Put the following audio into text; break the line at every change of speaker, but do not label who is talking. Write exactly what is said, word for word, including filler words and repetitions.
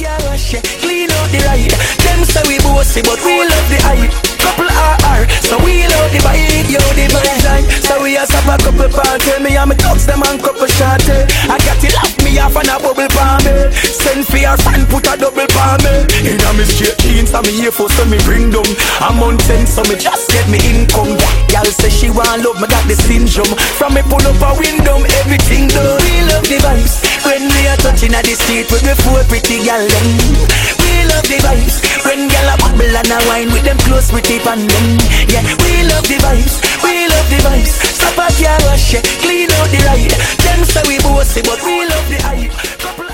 car wash, yeah, clean out the ride. Them say we bossy, but we love the hype. Couple R R, so we love the bike, yo, the vibes line. So we have a couple party, me and me thugs them and couple shorty. I got it lock me off and a bubble palm me. Send for your fan, put a double palm me. In a me straight jeans, so me here for so me bring them. I'm on ten, so me just get me income. Y'all say she want love, me got the syndrome. From me pull up a window, everything done. We love the vibes, when we are touching at the street with the four pretty gal them. We love the vibes, when gal a bubble and a wine with them close pretty pan them. Yeah, we love the vibes, we love the vibes. Stop a car wash, yeah, clean out the ride. Them say we bossy, but we love the hype. Couple